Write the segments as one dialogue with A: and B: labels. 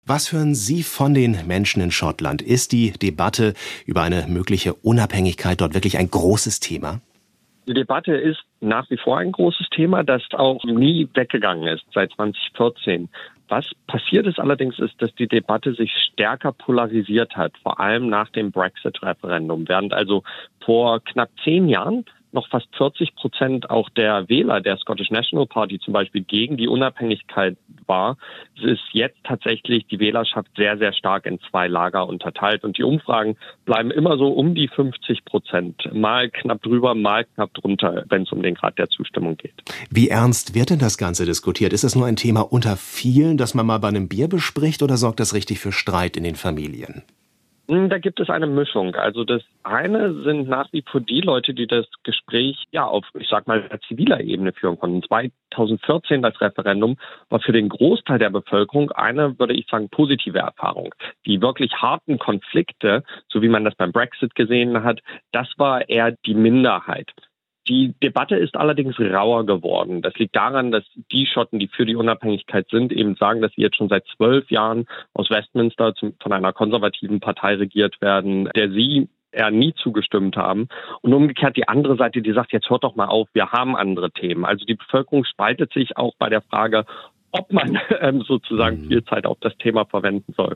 A: Was hören Sie von den Menschen in Schottland? Ist die Debatte über eine mögliche Unabhängigkeit dort wirklich ein großes Thema?
B: Die Debatte ist nach wie vor ein großes Thema, das auch nie weggegangen ist seit 2014. Was passiert ist allerdings, ist, dass die Debatte sich stärker polarisiert hat, vor allem nach dem Brexit-Referendum. Während also vor knapp 10 Jahren noch fast 40% auch der Wähler der Scottish National Party zum Beispiel gegen die Unabhängigkeit war, ist jetzt tatsächlich die Wählerschaft sehr, sehr stark in zwei Lager unterteilt. Und die Umfragen bleiben immer so um die 50%. Mal knapp drüber, mal knapp drunter, wenn es um den Grad der Zustimmung geht.
A: Wie ernst wird denn das Ganze diskutiert? Ist es nur ein Thema unter vielen, das man mal bei einem Bier bespricht, oder sorgt das richtig für Streit in den Familien?
B: Da gibt es eine Mischung. Also das eine sind nach wie vor die Leute, die das Gespräch auf, ich sag mal, ziviler Ebene führen konnten. 2014 das Referendum war für den Großteil der Bevölkerung eine, würde ich sagen, positive Erfahrung. Die wirklich harten Konflikte, so wie man das beim Brexit gesehen hat, das war eher die Minderheit. Die Debatte ist allerdings rauer geworden. Das liegt daran, dass die Schotten, die für die Unabhängigkeit sind, eben sagen, dass sie jetzt schon seit 12 Jahren aus Westminster von einer konservativen Partei regiert werden, der sie eher nie zugestimmt haben. Und umgekehrt die andere Seite, die sagt, jetzt hört doch mal auf, wir haben andere Themen. Also die Bevölkerung spaltet sich auch bei der Frage, ob man sozusagen viel Zeit auf das Thema verwenden soll.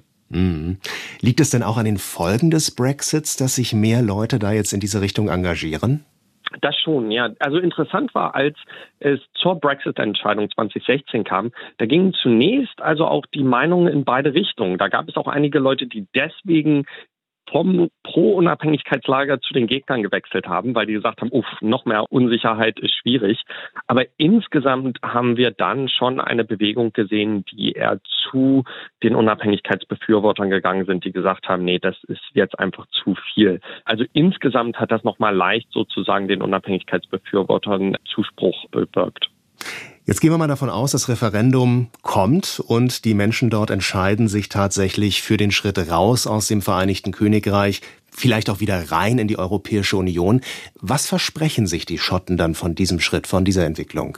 A: Liegt es denn auch an den Folgen des Brexits, dass sich mehr Leute da jetzt in diese Richtung engagieren?
B: Das schon, ja. Also interessant war, als es zur Brexit-Entscheidung 2016 kam, da gingen zunächst also auch die Meinungen in beide Richtungen. Da gab es auch einige Leute, die deswegen vom Pro-Unabhängigkeitslager zu den Gegnern gewechselt haben, weil die gesagt haben, noch mehr Unsicherheit ist schwierig. Aber insgesamt haben wir dann schon eine Bewegung gesehen, die eher zu den Unabhängigkeitsbefürwortern gegangen sind, die gesagt haben, nee, das ist jetzt einfach zu viel. Also insgesamt hat das nochmal leicht sozusagen den Unabhängigkeitsbefürwortern Zuspruch bewirkt.
A: Jetzt gehen wir mal davon aus, das Referendum kommt und die Menschen dort entscheiden sich tatsächlich für den Schritt raus aus dem Vereinigten Königreich, vielleicht auch wieder rein in die Europäische Union. Was versprechen sich die Schotten dann von diesem Schritt, von dieser Entwicklung?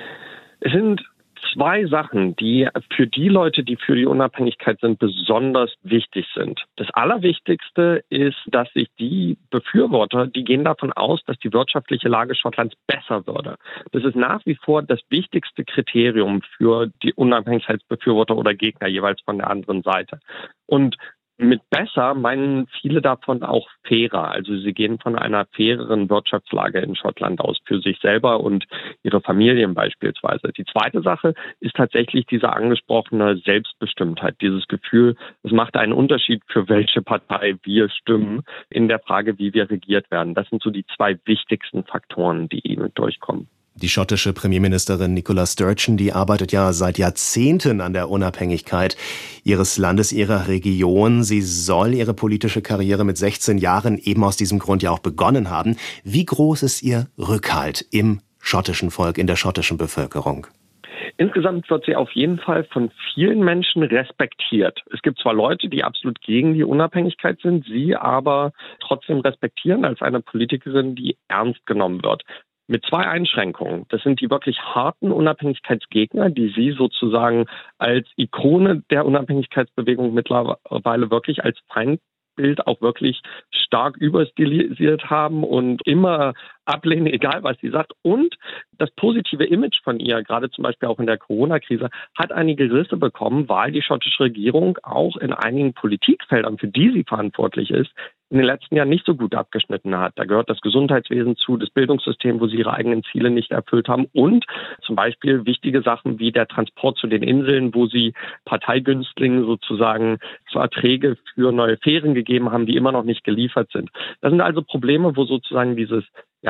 B: Es sind zwei Sachen, die für die Leute, die für die Unabhängigkeit sind, besonders wichtig sind. Das Allerwichtigste ist, dass sich die Befürworter, die gehen davon aus, dass die wirtschaftliche Lage Schottlands besser würde. Das ist nach wie vor das wichtigste Kriterium für die Unabhängigkeitsbefürworter oder Gegner jeweils von der anderen Seite. Und mit besser meinen viele davon auch fairer. Also sie gehen von einer faireren Wirtschaftslage in Schottland aus für sich selber und ihre Familien beispielsweise. Die zweite Sache ist tatsächlich diese angesprochene Selbstbestimmtheit, dieses Gefühl, es macht einen Unterschied, für welche Partei wir stimmen in der Frage, wie wir regiert werden. Das sind so die zwei wichtigsten Faktoren, die eben durchkommen.
A: Die schottische Premierministerin Nicola Sturgeon, die arbeitet ja seit Jahrzehnten an der Unabhängigkeit ihres Landes, ihrer Region. Sie soll ihre politische Karriere mit 16 Jahren eben aus diesem Grund ja auch begonnen haben. Wie groß ist ihr Rückhalt im schottischen Volk, in der schottischen Bevölkerung?
B: Insgesamt wird sie auf jeden Fall von vielen Menschen respektiert. Es gibt zwar Leute, die absolut gegen die Unabhängigkeit sind, sie aber trotzdem respektieren als eine Politikerin, die ernst genommen wird. Mit zwei Einschränkungen. Das sind die wirklich harten Unabhängigkeitsgegner, die sie sozusagen als Ikone der Unabhängigkeitsbewegung mittlerweile wirklich als Feindbild auch wirklich stark überstilisiert haben und immer ablehnen, egal was sie sagt. Und das positive Image von ihr, gerade zum Beispiel auch in der Corona-Krise, hat einige Risse bekommen, weil die schottische Regierung auch in einigen Politikfeldern, für die sie verantwortlich ist, in den letzten Jahren nicht so gut abgeschnitten hat. Da gehört das Gesundheitswesen zu, das Bildungssystem, wo sie ihre eigenen Ziele nicht erfüllt haben und zum Beispiel wichtige Sachen wie der Transport zu den Inseln, wo sie Parteigünstlingen sozusagen Verträge für neue Fähren gegeben haben, die immer noch nicht geliefert sind. Das sind also Probleme, wo sozusagen dieses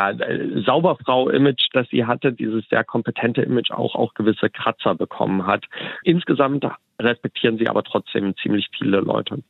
B: Sauberfrau-Image, das sie hatte, dieses sehr kompetente Image auch gewisse Kratzer bekommen hat. Insgesamt respektieren sie aber trotzdem ziemlich viele Leute.